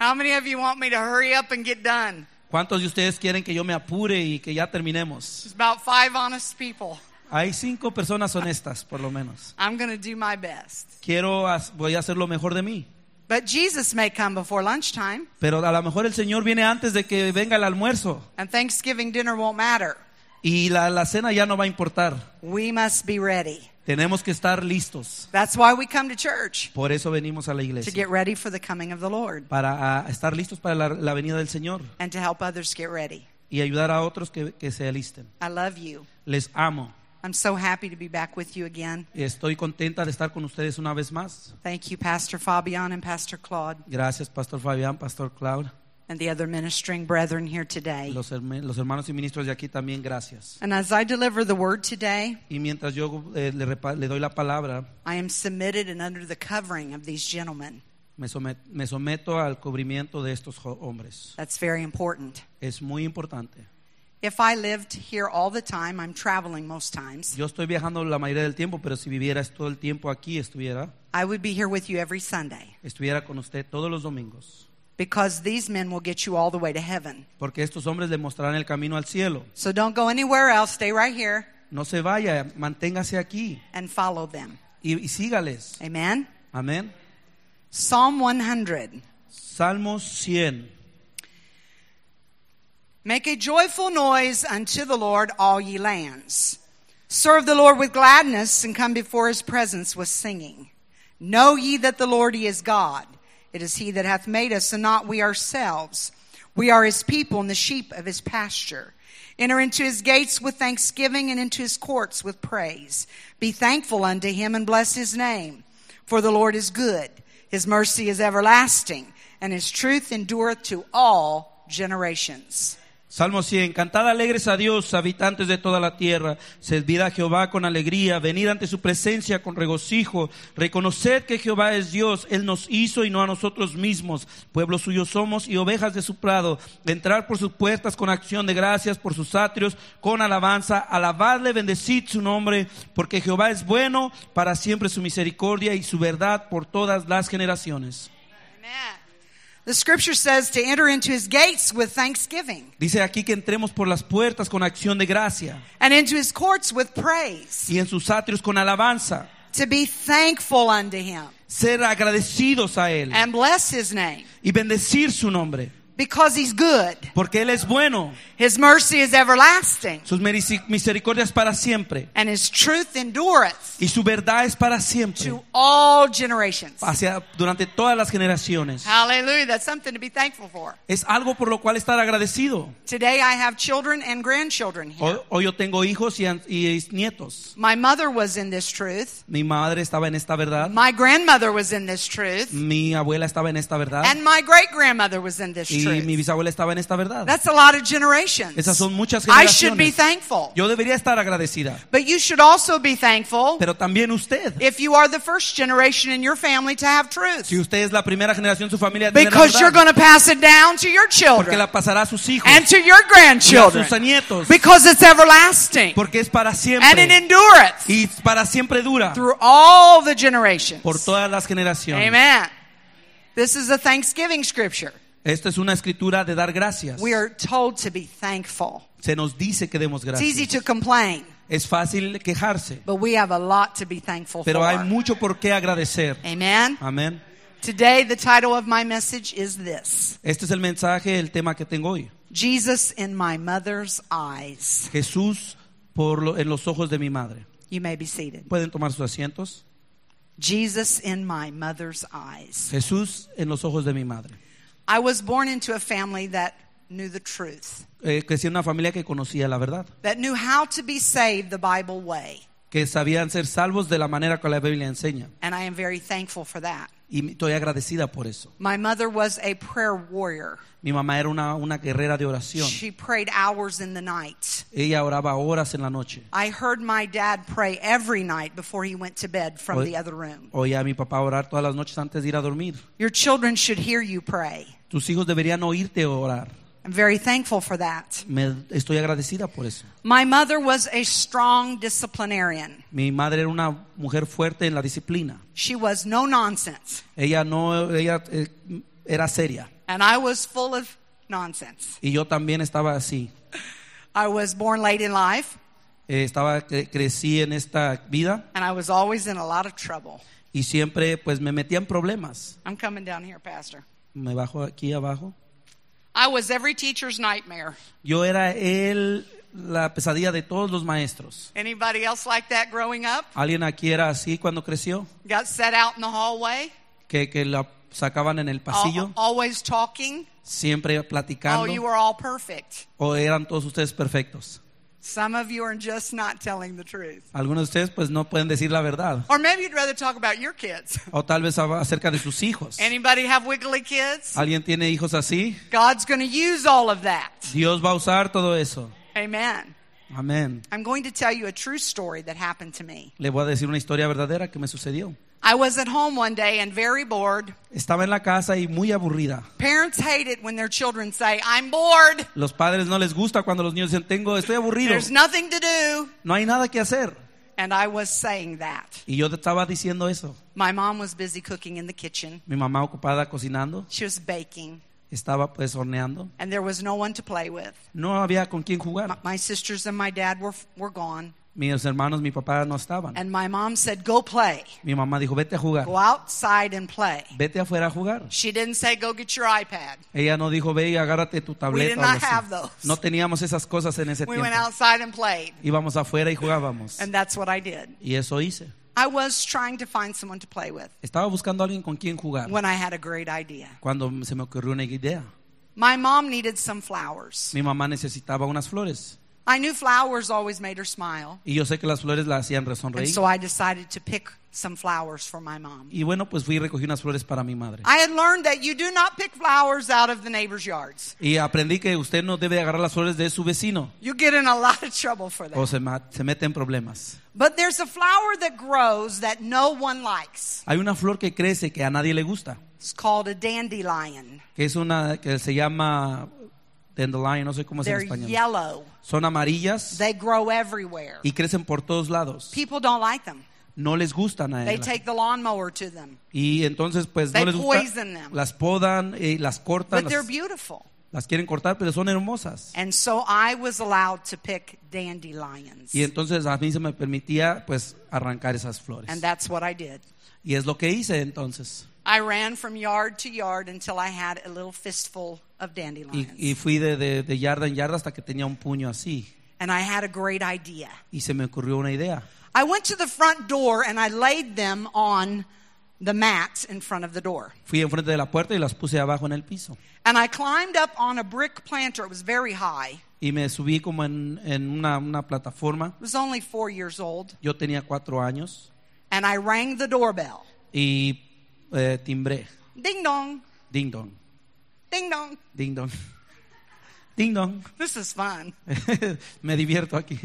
How many of you want me to hurry up and get done? ¿Cuántos de ustedes quieren que yo me apure y que ya terminemos? There's about 5 honest people. Hay 5 personas honestas, por lo menos. I'm going to do my best. Voy a hacer lo mejor de mí. But Jesus may come before lunchtime, Pero a lo mejor el Señor viene antes de que venga el almuerzo. and Thanksgiving dinner won't matter. Y la cena ya no va a importar. We must be ready. Tenemos que estar listos. That's why we come to church, Por eso venimos a la to iglesia. get ready for the coming of the Lord Para estar listos para la venida del Señor. and to help others get ready. Y ayudar a otros que se alisten. I love you. Les amo. I'm so happy to be back with you again. Estoy contenta de estar con ustedes una vez más. Thank you, Pastor Fabian and Pastor Claude, Gracias, Pastor Fabián, Pastor Claude. and the other ministering brethren here today. Los hermanos y ministros de aquí también, gracias. And as I deliver the word today, Y mientras yo le doy la palabra, I am submitted and under the covering of these gentlemen. me someto al cubrimiento de estos hombres. That's very important. Es muy importante. If I lived here all the time, I'm traveling most times, Yo estoy viajando la mayoría del tiempo, pero si vivieras todo el tiempo aquí, estuviera I would be here with you every Sunday, con usted todos los domingos. because these men will get you all the way to heaven. Porque estos hombres le mostrarán el camino al cielo. So don't go anywhere else. Stay right here No se vaya, manténgase aquí and follow them. y sígales. Amen. Amén. Psalm 100. Salmos 100. Make a joyful noise unto the Lord, all ye lands. Serve the Lord with gladness, and come before his presence with singing. Know ye that the Lord, he is God. It is he that hath made us, and not we ourselves. We are his people, and the sheep of his pasture. Enter into his gates with thanksgiving, and into his courts with praise. Be thankful unto him, and bless his name. For the Lord is good. His mercy is everlasting, and his truth endureth to all generations. Salmo 100. Cantad alegres a Dios, habitantes de toda la tierra. Servid a Jehová con alegría. Venid ante su presencia con regocijo. Reconoced que Jehová es Dios. Él nos hizo y no a nosotros mismos. Pueblo suyo somos y ovejas de su prado. Entrar por sus puertas con acción de gracias, por sus atrios con alabanza. Alabadle, bendecid su nombre, porque Jehová es bueno, para siempre su misericordia y su verdad por todas las generaciones. Amen. The scripture says to enter into his gates with thanksgiving, Dice aquí que entremos por las puertas con acción de gracia and into his courts with praise, y en sus atrios con alabanza. to be thankful unto him Ser agradecidos a Él and bless his name, y bendecir su nombre, because he's good. porque Él es bueno. His mercy is everlasting, Sus misericordias para siempre and his truth endureth y su verdad es para siempre, to all generations. durante todas las generaciones. Hallelujah. That's something to be thankful for. Es algo por lo cual estar agradecido. Today I have children and grandchildren here. Hoy yo tengo hijos y nietos. My mother was in this truth. Mi madre estaba en esta verdad. My grandmother was in this truth. Mi abuela estaba en esta verdad. And my great-grandmother was in this Y truth. mi bisabuela estaba en esta verdad. That's a lot of generations. Esas son muchas I should be generaciones. thankful. Yo debería estar agradecida. But you should also be thankful Pero también usted. if you are the first generation in your family to have truth. Si usted es la primera generación de su familia, tiene la Because you're verdad. going to pass it down to your Porque children la pasará a sus hijos and to your y a grandchildren. sus nietos. Because it's everlasting. Porque es para And it siempre. endureth Y para siempre dura. through all the generations. Por todas las generaciones. Amen. This is a Thanksgiving scripture. Esta es una escritura de dar gracias. We are told to be thankful. Se nos dice que demos It's easy gracias. to complain, Es fácil quejarse, but we have a lot to be thankful pero hay for. mucho por qué agradecer. Amen. Amén. Today, the title of my message is this: Este es el mensaje, el tema que tengo hoy. Jesus in my mother's eyes. Jesús en los ojos de mi madre. You may be seated. ¿Pueden tomar sus asientos? Jesus in my mother's eyes. Jesús en los ojos de mi madre. I was born into a family that knew the truth, Crecí en una familia que conocía la verdad, that knew how to be saved the Bible way. que sabían ser salvos de la manera que la Biblia enseña. And I am very thankful for that. Y estoy agradecida por eso. My mother was a prayer warrior. Mi mamá era una guerrera de oración. She prayed hours in the night. Ella oraba horas en la noche. I heard my dad pray every night before he went to bed from Oye- the other room. Oía a mi papá orar todas las noches antes de ir a dormir. Your children should hear you pray. Tus hijos deberían oírte orar. I'm very thankful for that. Estoy agradecida por eso. My mother was a strong disciplinarian. Mi madre era una mujer fuerte en la disciplina. She was no nonsense. Ella era seria. And I was full of nonsense. Y yo también estaba así. I was born late in life, Crecí en esta vida and I was always in a lot of trouble. y siempre pues me metía en problemas. I'm coming down here, Pastor. Me bajo aquí abajo. I was every teacher's nightmare. Yo era la pesadilla de todos los maestros. Anybody else like that growing up? ¿Alguien aquí era así cuando creció? Got set out in the hallway, Que la sacaban en el pasillo, always talking. siempre Oh, platicando. you were all perfect. ¿O eran todos ustedes perfectos? Some of you are just not telling the truth. Algunos de ustedes pues no pueden decir la verdad. Or maybe you'd rather talk about your kids. O tal vez acerca de sus hijos. Anybody have wiggly kids? ¿Alguien tiene hijos así? God's going to use all of that. Dios va a usar todo eso. Amen. Amén. I'm going to tell you a true story that happened to me. Le voy a decir una historia verdadera que me sucedió. I was at home one day and very bored. Estaba en la casa y muy aburrida. Parents hate it when their children say, I'm bored. Los padres no les gusta cuando los niños dicen, estoy aburrido. There's nothing to do. No hay nada que hacer. And I was saying that. Y yo te estaba diciendo eso. My mom was busy cooking in the kitchen. Mi mamá ocupada cocinando. She was baking. Estaba pues horneando. And there was no one to play with. No había con quién jugar. My sisters and my dad were gone. Mis hermanos, mi papá no estaban. And my mom said, go play. Mi mamá dijo, vete a jugar. Go outside and play. Vete afuera a jugar. She didn't say, go get your iPad. Ella no dijo, ve y agárrate tu We tableta. did o not algo así. have those. No teníamos esas cosas en ese We tiempo. went outside and played. Íbamos afuera y jugábamos. And that's what I did. Y eso hice. I was trying to find someone to play with Estaba buscando a alguien con quien jugar. when I had a great idea. Cuando se me ocurrió una idea. My mom needed some flowers. Mi mamá necesitaba unas flores. I knew flowers always made her smile. Y yo sé que las flores la hacían And sonreír. so I decided to pick some flowers for my mom. Y bueno, pues fui y recogí unas flores para mi madre. I had learned that you do not pick flowers out of the neighbor's yards. Y aprendí que usted no debe agarrar las flores de su vecino. You get in a lot of trouble for O that. se mete en problemas. But there's a flower that grows that no one likes. Hay una flor que crece que a nadie le gusta. It's called a dandelion. Que es una que se llama dandelion, no sé cómo es en They're español. yellow. Son amarillas They grow everywhere. y crecen por todos lados. People don't like them. No les gustan a They ella. take the lawnmower to them. Y entonces pues They no les gusta. poison them. Las podan y las cortan. But they're beautiful. Las quieren cortar, pero son hermosas. And so I was allowed to pick dandelions. Y entonces a mí se me permitía pues arrancar esas flores. And that's what I did. Y es lo que hice entonces. I ran from yard to yard until I had a little fistful of dandelions. Y fui de yarda en yarda hasta que tenía un puño así. And I had a great idea. Y se me ocurrió una idea. I went to the front door and I laid them on the mat in front of the door. Fui enfrente de la puerta y las puse abajo en el piso. And I climbed up on a brick planter. It was very high. Y me subí como en una plataforma. I was only 4 years old. Yo tenía 4 años. And I rang the doorbell. Y timbré. Ding dong, Ding dong. ding dong. Ding dong. Ding dong. This is fun. Me divierto aquí.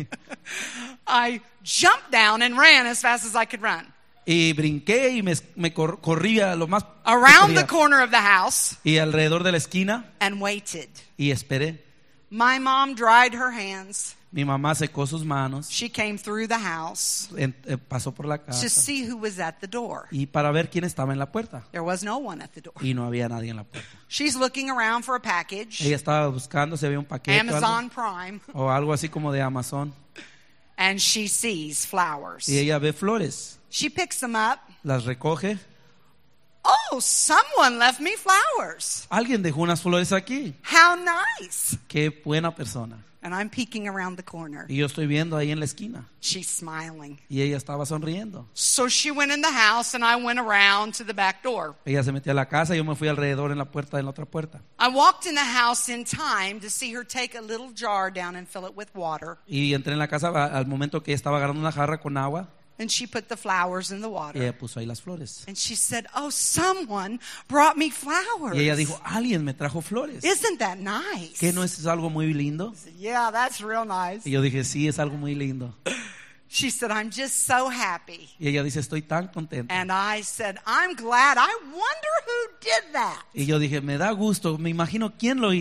I jumped down and ran as fast as I could run. Y brinqué y me corría lo más que Around podía. the corner of the house Y alrededor de la esquina and waited. y esperé. My mom dried her hands. Mi mamá secó sus manos, She came through the house pasó por la to casa see who was at the door. y para ver quién estaba en la puerta. There was no one at the door. Y no había nadie en la puerta. She's looking around for a package, Ella estaba buscando si había un paquete Amazon Prime, o algo así como de Amazon. and she sees flowers. Y ella ve flores, She picks them up. las recoge. Oh, someone left me flowers. Alguien dejó unas flores aquí. How nice. Qué buena persona. And I'm peeking around the corner. Y yo estoy viendo ahí en la esquina. She's smiling. Y ella estaba sonriendo. So she went in the house and I went around to the back door. Ella se metió a la casa y yo me fui alrededor en la puerta de la otra puerta. I walked in the house in time to see her take a little jar down and fill it with water. Y entré en la casa al momento que ella estaba agarrando una jarra con agua. And she put the flowers in the Y water. ella puso ahí las flores. And she said, oh, someone brought me flowers. Y ella dijo, alguien me trajo flores. Isn't that nice? ¿Qué no es algo muy lindo? Yeah, that's real nice. Y yo dije, sí, es algo muy lindo. She said, I'm just so happy. Y ella dice, estoy tan contenta. And I said, I'm glad. I wonder who did that. Y yo dije, me da gusto, me imagino quién lo hizo.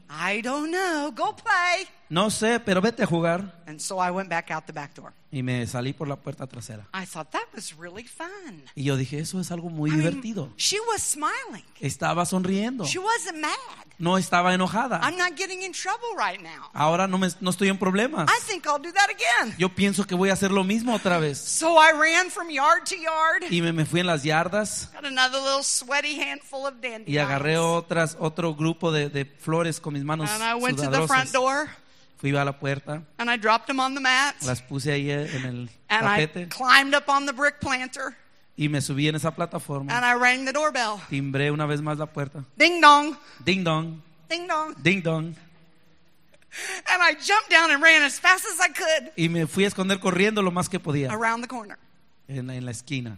I don't know. Go play. No sé, pero vete a jugar. And so I went back out the back door. Y me salí por la puerta trasera. I thought that was really fun. Y yo dije, eso es algo muy I mean, divertido. she was smiling. Estaba sonriendo. She wasn't mad. No estaba enojada. I'm not getting in trouble right now. Ahora no estoy en problemas. I think I'll do that again. Yo pienso que voy a hacer lo mismo otra vez. So I ran from yard to yard. Y me fui en las yardas Got another little sweaty handful of dandelions. y agarré otro grupo de flores con mis manos And I went to the front sudorosas. door Fui a la puerta, and I dropped them on the mat. las puse ahí en el And I tapete climbed up on the brick planter y me subí en esa plataforma. and I rang the doorbell. Timbré una vez más la puerta. Ding dong, Ding dong, ding dong. ding dong. And I jumped down and ran as fast as I could Y me fui a esconder corriendo lo más que podía around the corner. en la esquina.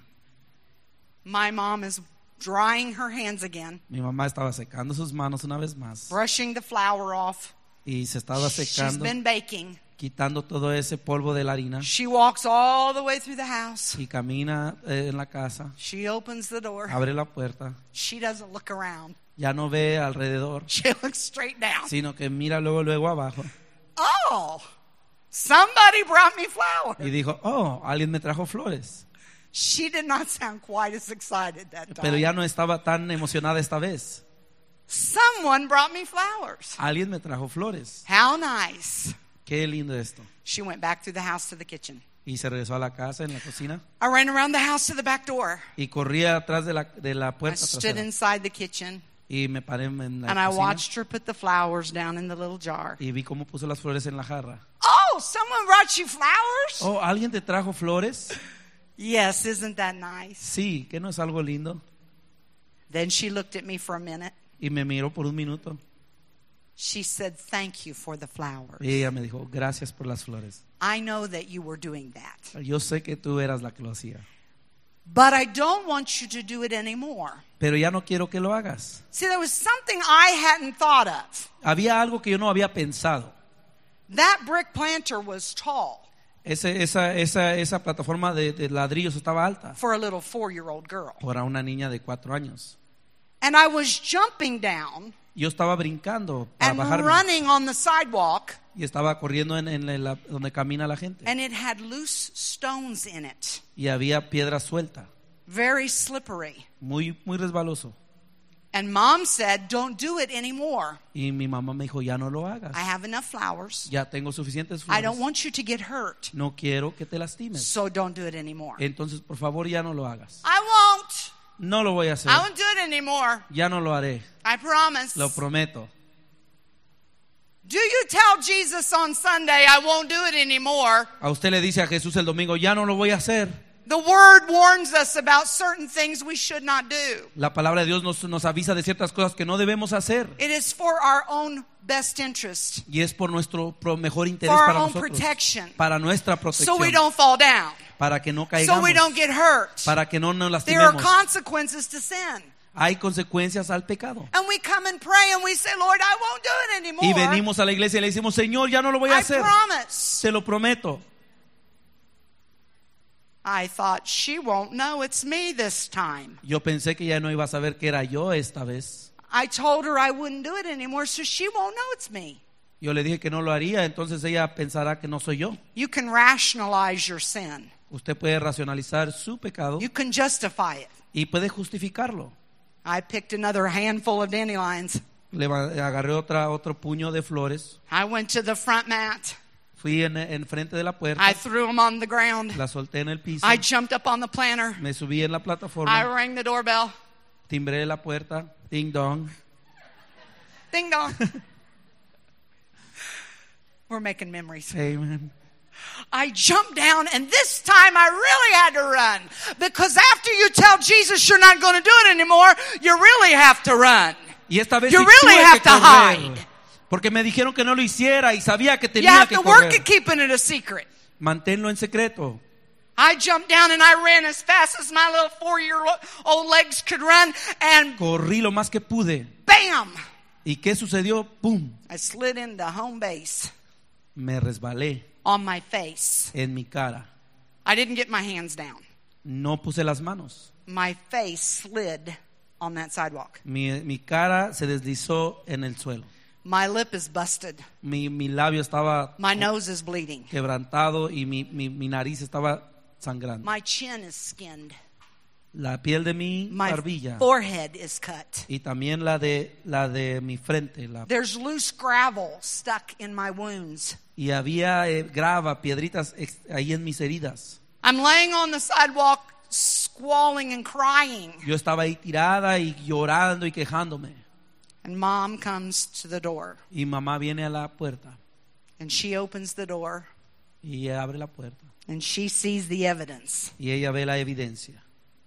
My mom is drying her hands again, Mi mamá estaba secando sus manos una vez más brushing the flour off. y se estaba She's secando, been baking. quitando todo ese polvo de la harina She walks all the way through the house. y camina en la casa, She opens the door. abre la puerta, She doesn't look around. ya no ve alrededor, She looks straight down. sino que mira luego abajo Oh, somebody brought me flowers. y dijo, oh, alguien me trajo flores. She did not sound quite as excited that time. Pero ya no estaba tan emocionada esta vez. Someone brought me flowers. Alguien me trajo flores. How nice. Qué lindo esto. She went back through the house to the kitchen. Y se regresó a la casa, en la cocina, I ran around the house to the back door. y corría atrás de la I puerta stood trasera. inside the kitchen Y me paré en la and I cocina watched her put the flowers down in the little jar. y vi cómo puso las flores en la jarra. Oh, someone brought you flowers? Oh, ¿alguien te trajo flores? Yes, isn't that nice? Sí, ¿que no es algo lindo? Then she looked at me for a minute. Y me miró por un minuto She said, "Thank you for the flowers. y ella me dijo, gracias por las flores. I know that you were doing that, Yo sé que tú eras la que lo hacía, but I don't want you to do it anymore." pero ya no quiero que lo hagas. See, there was something I hadn't thought of. Había algo que yo no había pensado. That brick planter was tall Esa plataforma de ladrillos estaba alta for a little 4-year-old girl. para una niña de 4 años. And I was jumping down Yo estaba brincando para and bajarme running on the sidewalk, y estaba corriendo donde camina la gente. and it had loose stones in it, Y había piedra suelta, very slippery. muy resbaloso. And Mom said, "Don't do it anymore. Y mi mamá me dijo, ya no lo hagas. I have enough flowers. Ya tengo suficientes I don't flores. want you to get hurt, No quiero que te lastimes. so don't do it anymore." Entonces, por favor, ya no lo hagas. I won't. No lo voy a hacer. I won't do it anymore. Ya no lo haré. I promise. Lo prometo. Do you tell Jesus on Sunday, "I won't do it anymore"? A usted le dice a Jesús el domingo, ya no lo voy a hacer. The Word warns us about certain things we should not do. La palabra de Dios nos avisa de ciertas cosas que no debemos hacer. It is for our own best interest, Y es por nuestro mejor interés for our para own nosotros. protection, Para nuestra so protección. we don't fall down, Para que no so caigamos. we don't get hurt. Para que no nos There are lastimemos. consequences to sin. Hay consecuencias al pecado. And we come and pray and we say, "Lord, I won't do it anymore. Y venimos a la iglesia y le decimos, Señor, ya no lo voy a I hacer. promise." Te lo prometo. I thought, she won't know it's me this time. Yo pensé que ya no iba a saber que era yo esta vez. I told her I wouldn't do it anymore, so she won't know it's me. Yo le dije que no lo haría, entonces ella pensará que no soy yo. You can rationalize your sin. Usted puede racionalizar su pecado You can justify it. y puede justificarlo. I picked another handful of dandelions. Agarré otro puño de flores. I went to the front mat. Fui en frente de la puerta. I threw them on the ground. La solté en el piso. I jumped up on the planter. Me subí en la I plataforma. rang the doorbell. Timbré la puerta. Ding dong. Ding dong. We're making memories. Amen. I jumped down, and this time I really had to run. Because after you tell Jesus you're not going to do it anymore, you really have to run. Y esta vez You sí really tuve have que to correr. hide. Porque me dijeron que no lo hiciera y sabía que You tenía have que to work correr. at keeping it a secret. Manténlo en secreto. I jumped down and I ran as fast as my little 4-year-old legs could run, and Corrí lo más que pude. bam! ¿Y qué sucedió? ¡Pum! I slid into home base Me resbalé on my face. en mi cara. I didn't get my hands down. No puse las manos. My face slid on that sidewalk. Mi cara se deslizó en el suelo. My lip is busted. Mi labio estaba My nose is bleeding. quebrantado y mi nariz estaba sangrando. My chin is skinned. La piel de mi My barbilla forehead is cut. y también la de mi frente. There's loose gravel stuck in my wounds. Y había grava, piedritas ahí en mis heridas. I'm laying on the sidewalk squalling and crying. Yo estaba ahí tirada y llorando y quejándome. And Mom comes to the door. Y mamá viene a la puerta And she opens the door. y ella abre la puerta. And she sees the evidence. Y ella ve la evidencia.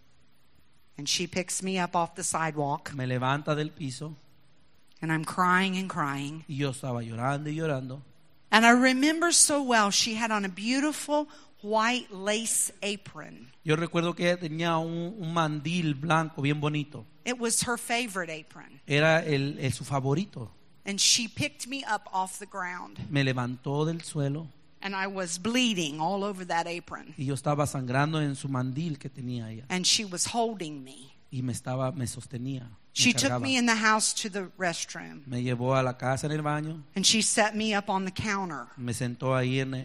And she picks me up off the sidewalk. Me levanta del piso And I'm crying and crying. y yo estaba llorando y llorando. And I remember so well, she had on a beautiful white lace apron. Yo recuerdo que ella tenía un mandil blanco bien bonito. It was her favorite apron. Era su favorito. And she picked me up off the ground. Me levantó del suelo And I was bleeding all over that apron. y yo estaba sangrando en su mandil que tenía ella. And she was holding me. Y me sostenía. She Me took cargaba. me in the house to the restroom. Me llevó a la casa en el baño. And she set me up on the counter. Me sentó ahí en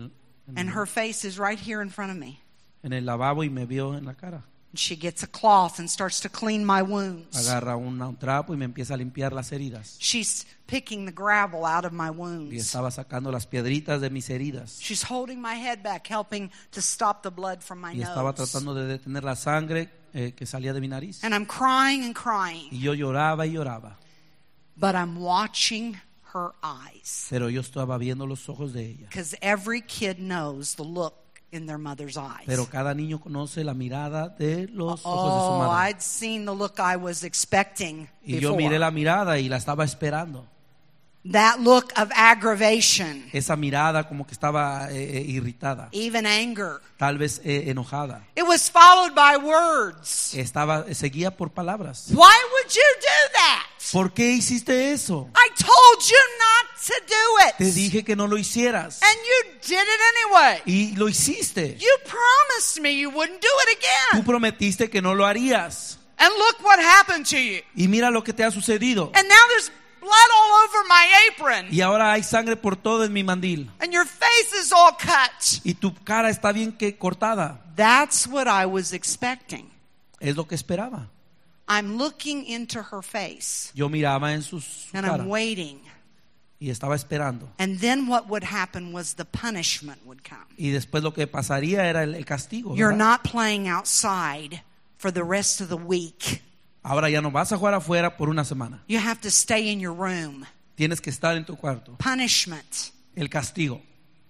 And her face is right here in front of me. el lavabo y me vio en la cara. And she gets a cloth and starts to clean my wounds. Agarra un trapo y me empieza a limpiar las heridas. She's picking the gravel out of my Y wounds. estaba sacando las piedritas de mis heridas. She's holding my head back, helping to stop the blood from my Y estaba nose. tratando de detener la sangre que salía de mi nariz. And I'm crying and crying. Y yo lloraba y lloraba. But I'm watching her eyes. Pero yo estaba viendo los ojos de ella. Because every kid knows the look in their mother's eyes. Pero cada niño conoce la mirada de los ojos de su Oh, madre. I'd seen the look I was expecting Y yo miré before. la mirada y la estaba esperando. That look of aggravation, Esa mirada como que estaba irritada, even anger. tal vez enojada. It was followed by words. Seguía por palabras. Why would you do that? ¿Por qué hiciste eso? I told you not to do Te it. dije que no lo hicieras. And you did it anyway. Y lo hiciste. You promised me you wouldn't do it Tú again. prometiste que no lo harías. And look what happened to you. Y mira lo que te ha sucedido. And now there's blood all over my apron. Y ahora hay sangre por todo en mi mandil. And your face is all cut. Y tu cara está bien que cortada. That's what I was expecting. Es lo que esperaba. I'm looking into her face. Yo miraba en su And cara I'm waiting. y estaba esperando. And then what would happen was the punishment would come. Y después lo que pasaría era el castigo. You're ¿verdad? not playing outside for the rest of the week. Ahora ya no vas a jugar afuera por una semana. You have to stay in your room. Tienes que estar en tu cuarto. Punishment. El castigo.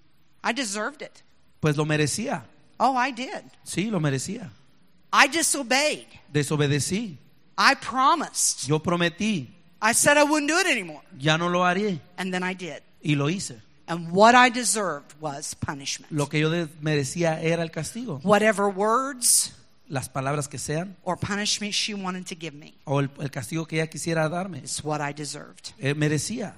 I deserved it. Pues lo merecía. Oh, I did. Sí, lo merecía. I disobeyed. Desobedecí. I promised. Yo prometí. I said I wouldn't do it anymore. Ya no lo haré. And then I did. Y lo hice. And what I deserved was punishment. Lo que yo merecía era el castigo. Whatever words Las palabras que sean. or punishment she wanted to give me O el castigo que ella quisiera darme. is what I deserved. Merecía.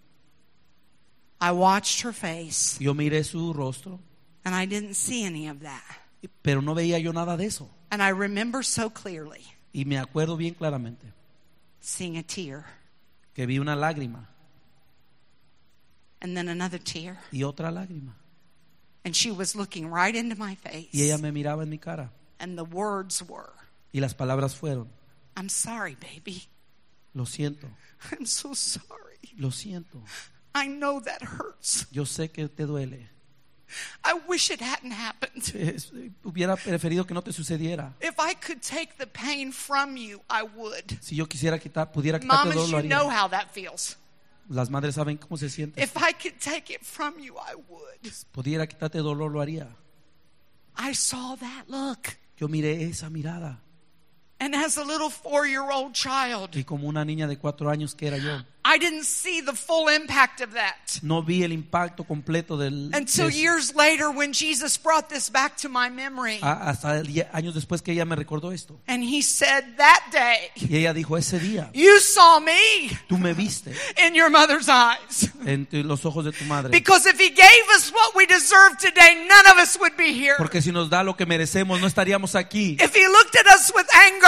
I watched her face Yo miré su rostro. and I didn't see any of that. Pero no veía yo nada de eso. And I remember so clearly Y me acuerdo bien claramente seeing a tear que vi una lágrima and then another tear. y otra lágrima. And she was looking right into my face. Y ella me miraba en mi cara. And the words were, Y las palabras fueron: I'm sorry, baby. lo siento, I'm so sorry. lo siento. I know that hurts. Yo sé que te duele. I wish it hadn't happened. Hubiera preferido que no te sucediera. If I could take the pain from you, I would. Si yo pudiera quitarte el Mamas, dolor, lo you know haría. how that feels. Las madres saben cómo se siente. If I could take it from you, I would. Pudiera quitarte el dolor, lo haría. I saw that look. Yo miré esa mirada. And as a little 4-year-old child, Y como una niña de 4 años que era yo, I didn't see the full impact of that no vi el impacto completo de until eso. years later when Jesus brought this back to my memory. Hasta años después que ella me recordó esto. And he said, that day, Y ella dijo: ese día you saw me tú me viste in your mother's eyes. en los ojos de tu madre. Because if he gave us what we deserve today, none of us would be here. Porque si nos da lo que merecemos, no estaríamos aquí. If he looked at us with anger,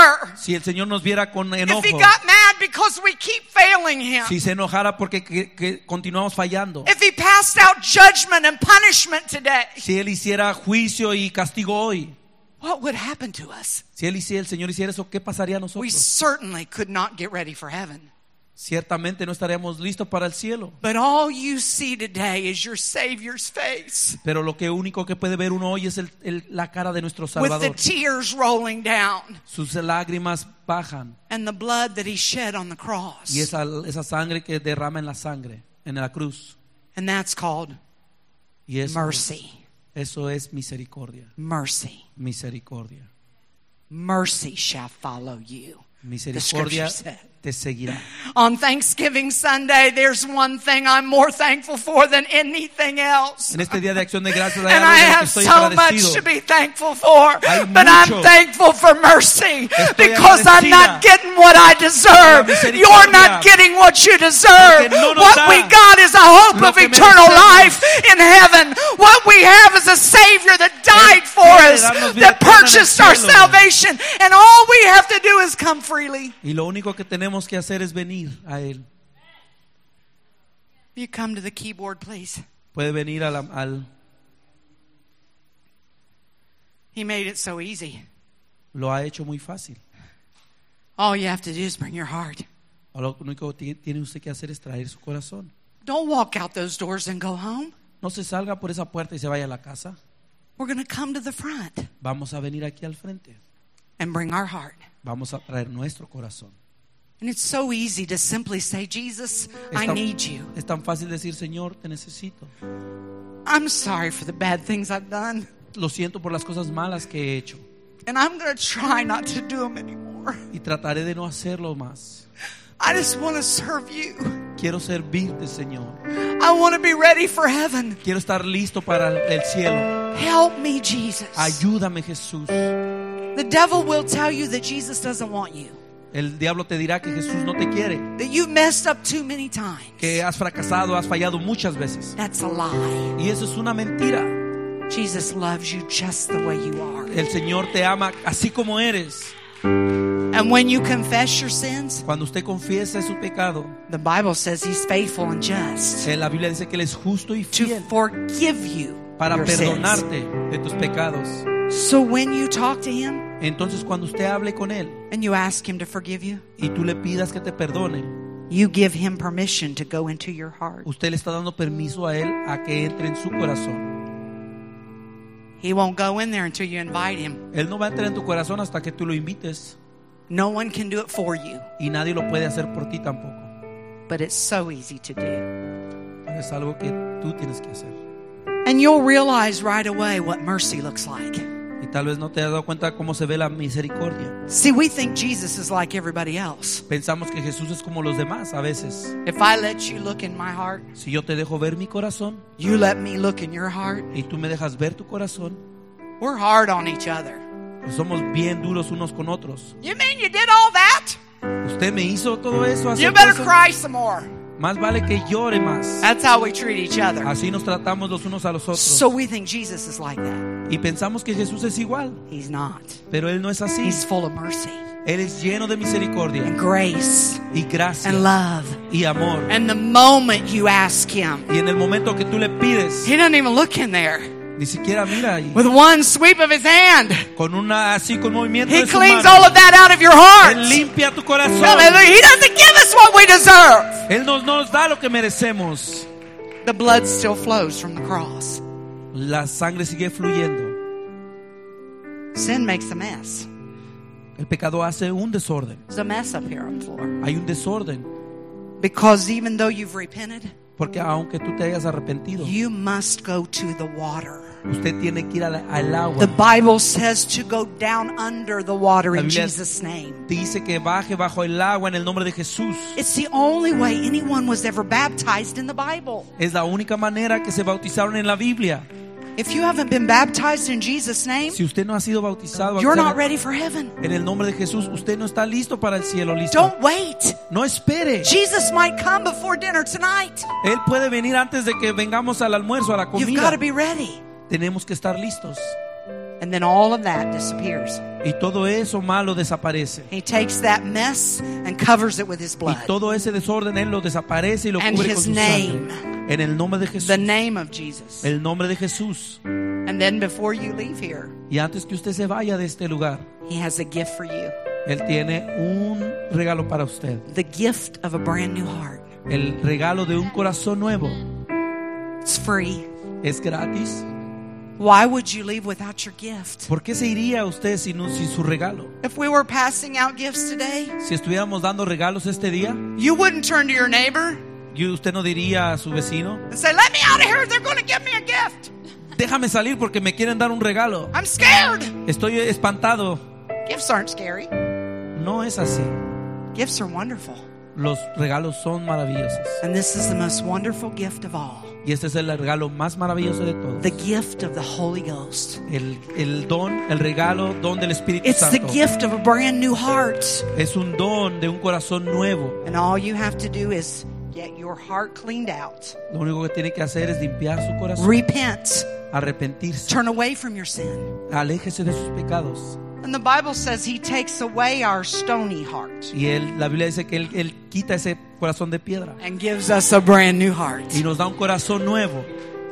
anger. Si el Señor nos viera con If enojo, he got mad because we keep failing him. si se enojara porque que continuamos fallando, If he passed out judgment and punishment today. si Él hiciera juicio y castigo hoy, What would happen to us? si el Señor hiciera eso, ¿qué pasaría a We nosotros? certainly could not get ready for heaven. Ciertamente no estaríamos listos para el cielo. But all you see today is your Savior's face Pero lo que único que puede ver uno hoy es la cara de nuestro with the Salvador. tears rolling down Sus lágrimas bajan and the blood that he shed on the cross. y esa sangre que derrama en la cruz. And that's called Y mercy. eso es misericordia. Mercy. Misericordia. Mercy shall follow you. Misericordia The scripture said. te seguirá. On Thanksgiving Sunday, there's one thing I'm more thankful for than anything else. En este día de acción de gracias hay And algo I en el que have estoy so much agradecido. to be thankful for, Hay but I'm mucho. thankful for mercy Estoy because I'm agradecida not getting what I deserve. por la misericordia. You're not getting what you deserve. Porque no nos What da we got is a hope lo of que eternal merecemos. life in heaven. What we have is a Savior that died for quiere us, darnos vida that eterna en el purchased our cielo. salvation, and all we have to do is come freely. Y lo único que tenemos que hacer es venir a Él. You come to the keyboard, please. Puede venir al He made it so easy. lo ha hecho muy fácil. All you have to do is bring your heart. Lo único que tiene usted que hacer es traer su corazón. Don't walk out those doors and go home. No se salga por esa puerta y se vaya a la casa. We're going to come to the front Vamos a venir aquí al frente. and bring our heart. Vamos a traer nuestro corazón. And it's so easy to simply say, Jesus, I need you. Es tan fácil decir, Señor, te necesito. I'm sorry for the bad things I've done. Lo siento por las cosas malas que he hecho. And I'm going to try not to do them anymore. Y trataré de no hacerlo más. I just want to serve you. Quiero servirte, Señor. I want to be ready for heaven. Quiero estar listo para el cielo. Help me, Jesus. Ayúdame, Jesús. The devil will tell you that Jesus doesn't want you, El diablo te dirá que Jesús no te quiere, that you've messed up too many times. que has fracasado, has fallado muchas veces. That's a lie. Y eso es una mentira. Jesus loves you just the way you are. El Señor te ama así como eres. And when you confess your sins, Cuando usted confiesa su pecado, the Bible says he's faithful and just la Biblia dice que Él es justo y to fiel forgive you para your sins. perdonarte de tus pecados. So when you talk to him Entonces cuando usted hable con Él and you ask him to forgive you, y tú le pidas que te perdone, you give him permission to go into your heart. usted le está dando permiso a Él a que entre en su corazón. He won't go in there until you invite him. Él no va a entrar en tu corazón hasta que tú lo invites. No one can do it for you, Y nadie lo puede hacer por ti tampoco. but it's so easy to do. Pero es algo que tú tienes que hacer. And you'll realize right away what mercy looks like. Y tal vez no te has dado cuenta cómo se ve la misericordia. See, we think Jesus is like everybody else. Pensamos que Jesús es como los demás a veces. If I let you look in my heart, Si yo te dejo ver mi corazón you let me look in your heart, y tú me dejas ver tu corazón, we're hard on each other. pues somos bien duros unos con otros. You mean you did all that? Usted me hizo todo eso, You hacer better cosas. cry some more. Más vale que llore más. That's how we treat each other. Así nos tratamos los unos a los otros. So we think Jesus is like that. Y pensamos que Jesús es igual, He's not. pero Él no es así. He's full of mercy Él es lleno de misericordia and grace y gracia and love. y amor. And the moment you ask him, Y en el momento que tú le pides, he doesn't even look in there. ni siquiera mira ahí. With one sweep of his hand, Con movimiento he de su cleans mano, all of that out of your heart. Él limpia tu corazón. Hallelujah. He doesn't give us what we deserve. Él nos da lo que merecemos. The blood still flows from the cross. La sangre sigue fluyendo. Sin makes a mess. El pecado hace un desorden. There's a mess up here on the floor. Hay un desorden. Because even though you've repented, Porque aunque tú te hayas arrepentido, you must go to the water. usted tiene que ir al agua. The Bible says to go down under the water La in Biblia Jesus' name. dice que baje bajo el agua en el nombre de Jesús. It's the only way anyone was ever baptized in the Bible. Es la única manera que se bautizaron en la Biblia. If you haven't been baptized in Jesus' name, Si usted no ha sido bautizado you're not ready for heaven. en el nombre de Jesús, usted no está listo para el cielo. Listo. Don't wait. No espere. Jesus might come before dinner tonight. Él puede venir antes de que vengamos al almuerzo, a la You've got comida. to be ready. Tenemos que estar listos. And then all of that disappears. Y todo eso malo desaparece. He takes that mess and covers it with his Y blood. todo ese desorden Él lo desaparece y lo And cubre con his su name. sangre. En el nombre de Jesús. The name of Jesus. El nombre de Jesús. And then before you leave here, Y antes que usted se vaya de este lugar, he has a gift for you. Él tiene un regalo para usted. The gift of a brand new heart. El regalo de un corazón nuevo. It's free. Es gratis. Why would you leave without your gift? ¿Por qué se iría usted sin su regalo? If we were passing out gifts today, Si estuviéramos dando regalos este día, you wouldn't turn to your neighbor ¿y usted no diría a su vecino: and say, let me out of here, they're going to give me a gift. déjame salir porque me quieren dar un regalo? I'm scared. Estoy espantado. Gifts aren't scary. No es así. Gifts are wonderful. Los regalos son maravillosos. And this is the most wonderful gift of all. Y este es el regalo más maravilloso de todos. The gift of the Holy Ghost. El don, el regalo, don del Espíritu It's the Santo. gift of a brand new heart. Es un don de un corazón nuevo. And all you have to do is get your heart cleaned out. Lo único que tiene que hacer es limpiar su corazón, Repent. arrepentirse, Turn away from your sin. aléjese de sus pecados. And the Bible says he takes away our stony heart Y la Biblia dice que él quita ese corazón de piedra and gives us a brand new heart. y nos da un corazón nuevo.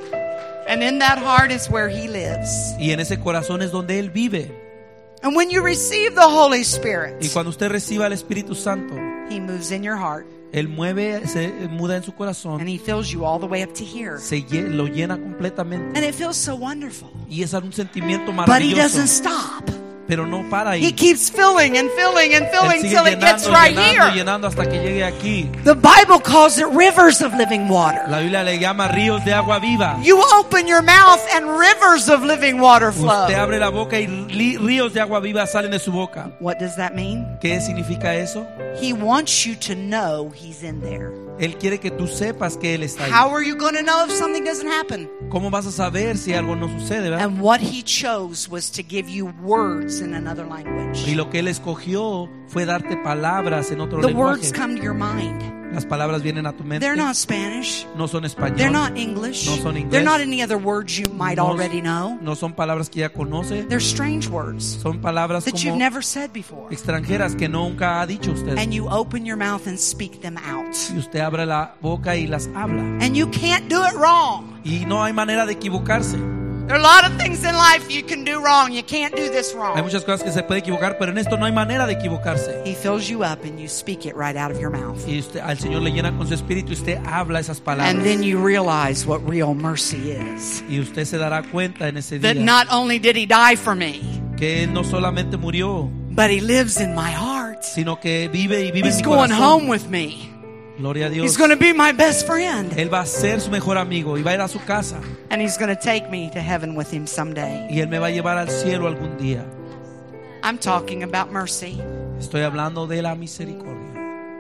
And in that heart is where he lives. Y en ese corazón es donde Él vive. And when you receive the Holy Spirit, Y cuando usted reciba el Espíritu Santo, he moves in your heart Él se muda en su corazón, and he fills you all the way up to here. lo llena completamente. And it feels so wonderful. Y es un sentimiento But he doesn't maravilloso. stop. Pero no para He ahí. keeps filling and filling and Él filling sigue till it gets llenando, right llenando, here. llenando hasta que llegue aquí. The Bible calls it rivers of living water. La Biblia le llama ríos de agua viva. You open your mouth and rivers of living water flow. Usted abre la boca y ríos de agua viva salen de su boca. What does that mean? ¿Qué significa eso? He wants you to know he's in there. Él quiere que tú sepas que Él está ahí. How are you going to know if something doesn't happen? ¿Cómo vas a saber si algo no sucede, verdad? And what he chose was to give you words in another language. Y lo que Él escogió fue darte palabras en otro The words lenguaje. come to your mind. Las palabras vienen a tu mente. They're not Spanish. No son español. They're not English. No son inglés. They're not any other words you might No- already know. No son palabras que ya conoce. They're strange words Son palabras that you've como never said before. extranjeras que nunca ha dicho usted. And you open your mouth and speak them out. Y usted abre la boca y las habla. And you can't do it wrong. Y no hay manera de equivocarse. There are a lot of things in life you can do wrong. You can't do this Hay wrong. muchas cosas que se puede equivocar, pero en esto no hay manera de equivocarse. He fills you up and you speak it right out of your mouth. Y al Señor le llena con su espíritu y usted habla esas palabras. And then you realize what real mercy is. Y usted se dará cuenta en ese That día not only did he die for me, que Él no solamente murió, but he lives in my heart. sino que vive y vive en He's mi going corazón. home with me. Gloria a Dios. He's going to be my best friend. Él va a ser su mejor amigo y va a ir a su casa. And he's going to take me to heaven with him someday. Y Él me va a llevar al cielo algún día. I'm talking about mercy. Estoy hablando de la misericordia.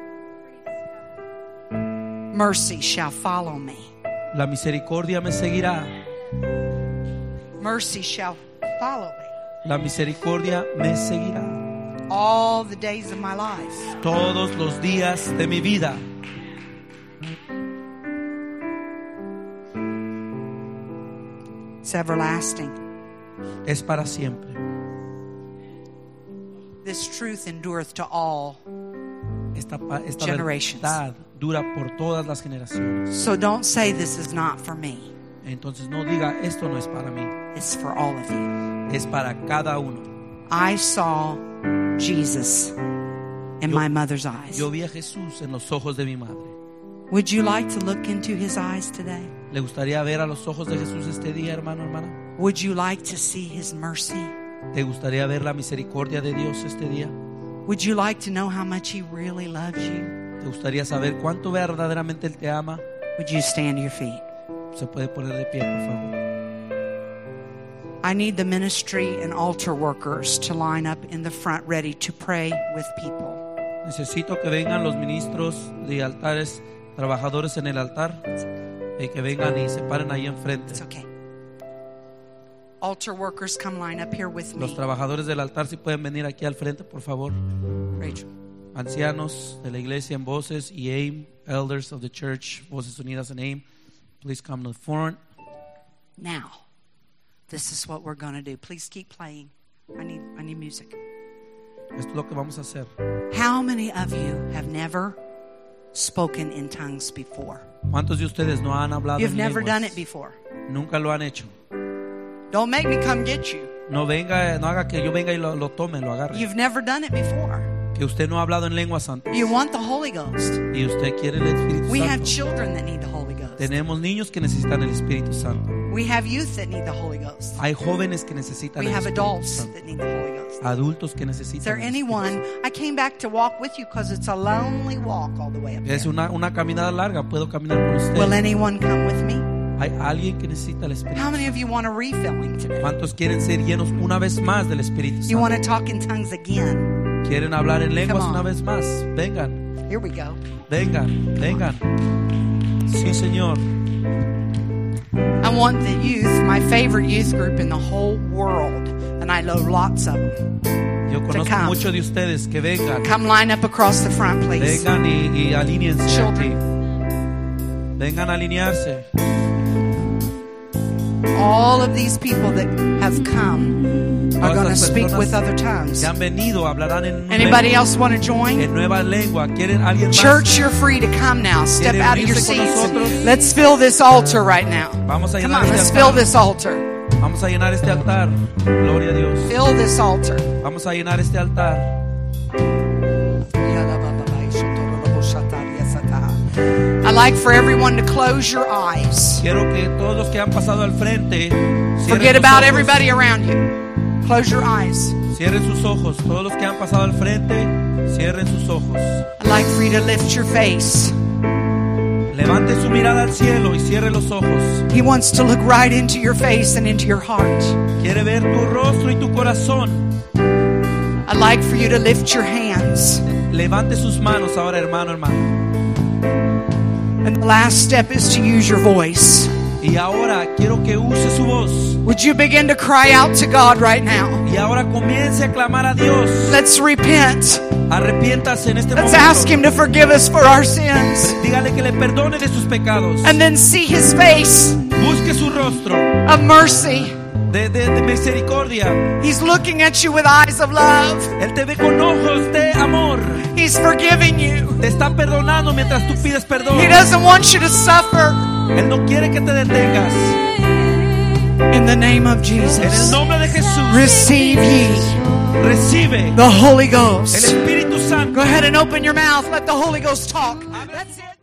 Mercy shall follow me. La misericordia me seguirá. Mercy shall follow me La misericordia me seguirá all the days of my life. todos los días de mi vida. It's everlasting. Es para siempre. This truth endureth to all. Esta Generations. verdad dura por todas las generaciones. So don't say this is not for me. Entonces no diga, esto no es para mí. It's for all of you. Es para cada uno. I saw Jesus in my mother's eyes. Yo vi a Jesús en los ojos de mi madre. Would you like to look into his eyes today? ¿Le gustaría ver a los ojos de Jesús este día, hermano, hermana? Would you like to see his mercy? ¿Te gustaría ver la misericordia de Dios este día? Would you like to know how much he really loves you? ¿Te gustaría saber cuánto verdaderamente Él te ama? Would you stand to your feet? Se puede poner de pie, por favor. I need the ministry and altar workers to line up in the front ready to pray with people. Necesito que vengan los ministros de altares, trabajadores en el altar, y que vengan y se paren ahí enfrente. It's okay. Altar workers, come line up here with Los me. trabajadores del altar, si pueden venir aquí al frente, por favor. Rachel. Ancianos de la iglesia en Voces y AIM, elders of the church, Voces Unidas en AIM, please come to the front. Now, This is what we're going to do. Please keep playing. I need music. Esto es lo que vamos a hacer. How many of you have never spoken in tongues before? ¿Cuántos de ustedes no han hablado You've en never done lenguas? it before. Nunca lo han hecho. Don't make me come get you. No haga que yo venga y lo tome, lo agarre. You've never done it before. Que usted no ha hablado en lenguas antes. You want the Holy Ghost. Y usted quiere el Espíritu We have Santo. children that need the Holy Ghost. Tenemos niños que necesitan el Espíritu Santo. We have youth that need the Holy Ghost. Hay jóvenes que necesitan We el have Espíritu adults Santo. that need the Holy Ghost. Adultos que Is necesitan there el Espíritu anyone? I came back to walk with you because it's a lonely walk all the way up Es there. una caminada larga, puedo caminar con usted. Will anyone come with me? Hay alguien que necesita el Espíritu How many Santo. of you want a refilling today? ¿Cuántos quieren ser llenos una vez más del Espíritu You Santo? want to talk in tongues again? ¿Quieren hablar en lenguas Come on. una vez más? Vengan, Here we go. vengan, vengan. Sí, Señor. I want the youth, my favorite youth group in the whole world, and I know lots of them. Yo conozco come. muchos de ustedes que vengan. Come line up across the front, please. Vengan y alíñense aquí. Children. Vengan a alinearse. All of these people that have come are Todas going to estas speak personas with other tongues. Que han venido, hablarán en Anybody else want to en join? nueva lengua. ¿Quieren alguien más? Church, you're free to come now. Step ¿Quieren out of your unirse con seats. nosotros? And let's fill this altar right now. Vamos a Come llenar on, let's este fill altar. this altar. Vamos a llenar este altar. Gloria a Dios. Fill this altar. Vamos a llenar este altar. I'd like for everyone to close your eyes. Quiero que todos los que han pasado al frente Forget cierren sus about ojos. everybody around you. Close your eyes. Cierren sus ojos. Todos los que han pasado al frente, cierren sus ojos. I'd like for you to lift your face. Levante su mirada al cielo y cierre los ojos. He wants to look right into your face and into your heart. Quiere ver tu rostro y tu corazón. I'd like for you to lift your hands. Levante sus manos ahora, hermano, hermano. And the last step is to use your voice. Y ahora quiero que use su voz. Would you begin to cry out to God right now? Y ahora comience a clamar a Dios. Let's repent. Arrepiéntase en este Let's momento. ask Him to forgive us for our sins. Dígale que le perdone de sus pecados. And then see His face Busque su rostro of mercy. de misericordia. He's looking at you with eyes of love. Él te ve con ojos de amor. He's forgiving you. Te está perdonando mientras tú pides perdón. He doesn't want you to suffer. Él no quiere que te detengas. In the name of En el Jesus, nombre de Jesús, receive ye recibe the Holy el Ghost. Espíritu Santo. Go ahead and open your mouth. Let the Holy Ghost talk. That's it.